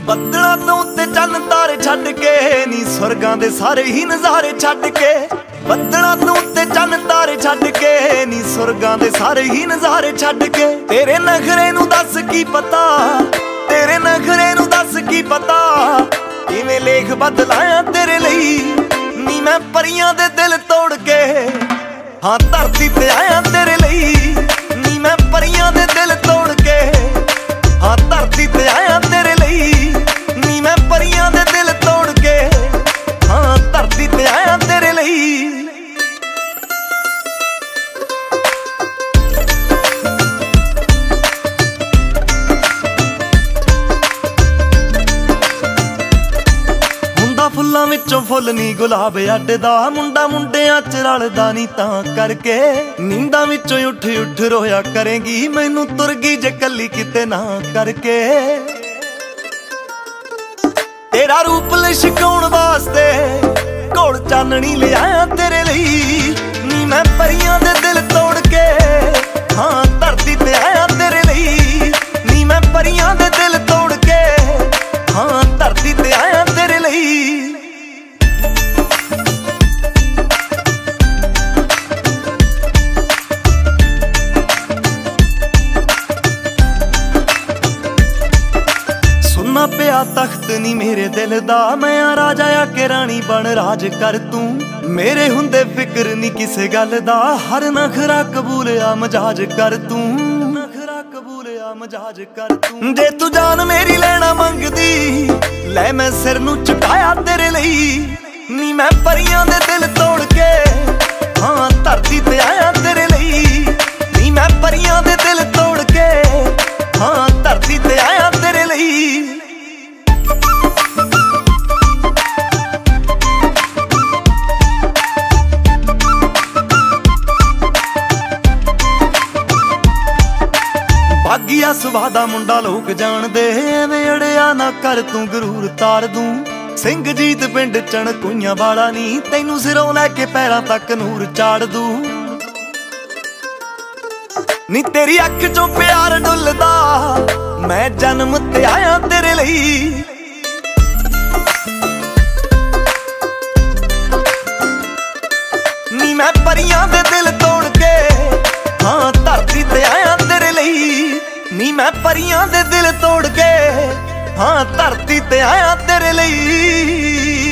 ਬੱਦਲਾਂ ਤੋਂ ਉੱਤੇ ਚੰਨ ਤਾਰੇ ਛੱਡ ਕੇ ਨੀ ਸੁਰਗਾਂ ਦੇ ਸਾਰੇ ਹੀ ਨਜ਼ਾਰੇ ਛੱਡ ਕੇ। ਬੱਦਲਾਂ ਤੋਂ ਉੱਤੇ ਚੰਨ ਤਾਰੇ ਛੱਡ ਕੇ ਨੀ ਸੁਰਗਾਂ ਦੇ ਸਾਰੇ ਹੀ ਨਜ਼ਾਰੇ ਛੱਡ ਕੇ। ਤੇਰੇ ਨਖਰੇ ਨੂੰ ਦੱਸ ਕੀ ਪਤਾ, ਤੇਰੇ ਨਖਰੇ ਨੂੰ ਦੱਸ ਕੀ ਪਤਾ, ਕਿਵੇਂ ਲੇਖ ਬਦਲਾਇਆ ਤੇਰੇ ਲਈ ਨੀ ਮੈਂ ਪਰੀਆਂ ਦੇ ਦਿਲ ਤੋੜ ਕੇ। ਹਾਂ ਧਰਤੀ ਤੇ ਆਇਆ ਤੇਰੇ ਲਈ ਨੀ ਮੈਂ ਪਰੀਆਂ ਦੇ ਦਿਲ ਤੋੜ ਕੇ। ਹਾਂ ਧਰਤੀ ਤੇ ਆਇਆ ਤੇਰੇ ਲਈ ਨੀ ਮੈਂ ਪਰੀਆਂ ਦੇ ਦਿਲ ਤੋੜ ਕੇ। ਹਾਂ ਧਰਤੀ ਤੇ ਆਇਆ ਤੇਰੇ ਲਈ। ਫੁੱਲਾਂ ਵਿੱਚੋਂ ਫੁੱਲ ਨੀ ਗੁਲਾਬ ਅੱਡਦਾ, ਮੁੰਡਾ ਮੁੰਡਿਆਂ ਚ ਰਲਦਾ ਨੀ ਤਾਂ ਕਰਕੇ। ਨੀਂਦਾਂ ਵਿੱਚੋਂ ਉੱਠ ਉੱਠ ਰੋਇਆ ਕਰੇਗੀ ਮੈਨੂੰ ਤੁਰ ਗਈ ਜੇ ਕੱਲੀ ਕਿਤੇ ਨਾ ਕਰਕੇ। ਤੇਰਾ ਰੂਪ ਲਿਸ਼ਕਾਉਣ ਵਾਸਤੇ ਕੋਲ ਚਾਨਣੀ ਲਿਆਇਆ ਤੇਰੇ ਲਈ ਨੀ ਮੈਂ ਪਰੀਆਂ ਦੇ ਦਿਲ ਤੋੜ ਕੇ। ਹਾਂ ਧਰਤੀ ਤੇ ਆਇਆ ਤੇਰੇ ਲਈ ਨੀ ਮੈਂ ਪਰੀਆਂ ਦੇ ਦਿਲ ਤੋੜ ਕੇ। ਹਾਂ ਧਰਤੀ ਤੇ ਆਇਆ ਤੇਰੇ ਲਈ। ਸੁਣਨਾ ਪਿਆ ਤਖਤ ਨੀ ਮੇਰੇ ਦਿਲ ਦਾ, ਮੈਂ ਆ ਰਾਜਾ ਆ ਕੇ ਰਾਣੀ ਬਣ ਰਾਜ ਕਰ ਤੂੰ। ਮੇਰੇ ਹੁੰਦੇ ਫਿਕਰ ਨੀ ਕਿਸੇ ਗੱਲ ਦਾ, ਹਰ ਨਖਰਾ ਕਬੂਲਿਆ ਮਜਾਜ ਕਰ ਤੂੰ। ਨਖਰਾ ਕਬੂਲਿਆ ਮਜਾਜ ਕਰ ਤੂੰ। ਜੇ ਤੂੰ ਜਾਨ ਮੇਰੀ ਲੈਣਾ ਮੰਗਦੀ ਲੈ ਮੈਂ ਸਿਰ ਨੂੰ ਝੁਕਾਇਆ ਤੇਰੇ ਲਈ ਨੀ ਮੈਂ ਪਰੀਆਂ ਦੇ ਦਿਲ ਤੋੜ ਕੇ। ਹਾਂ ਧਰਤੀ ਤੇ ਆਇਆ ਤੇਰੇ ਲਈ ਨੀ ਮੈਂ ਪਰੀਆਂ ਦੇ ਦਿਲ ਤੋੜ ਕੇ। ਹਾਂ ਧਰਤੀ ਤੇ ਆਇਆ ਤੇਰੇ ਲਈ। ਬਾਗੀਆ ਸੁਭਾਅ ਦਾ ਮੁੰਡਾ ਲੋਕ ਜਾਣਦੇ, ਐਵੇਂ ਅੜਿਆ ਨਾ ਕਰ ਤੂੰ ਗਰੂਰ ਤਾਰ ਦੂੰ। ਸਿੰਘਜੀਤ ਪਿੰਡ ਚਣਕੂਈਆਂ ਵਾਲਾ ਨੀ ਤੈਨੂੰ ਸਿਰੋਂ ਲੈ ਕੇ ਪੈਰਾਂ ਤੱਕ ਨੂਰ ਚਾੜ ਦੂੰ। ਨੀ ਤੇਰੀ ਅੱਖ ਚੋਂ ਪਿਆਰ ਡੁੱਲਦਾ, ਮੈਂ ਜਨਮ ਤੇ ਆਇਆ ਤੇਰੇ ਲਈ। ਨੀ ਮੈਂ ਪਰੀਆਂ ਦੇ ਦਿਲ ਤੋੜ ਕੇ। ਹਾਂ ਧਰਤੀ ਤੇ ਆਇਆ ਤੇਰੇ ਲਈ ਨੀ ਮੈਂ ਪਰੀਆਂ ਦੇ ਦਿਲ ਤੋੜ ਕੇ। ਹਾਂ ਧਰਤੀ ਤੇ ਆਇਆ ਤੇਰੇ ਲਈ।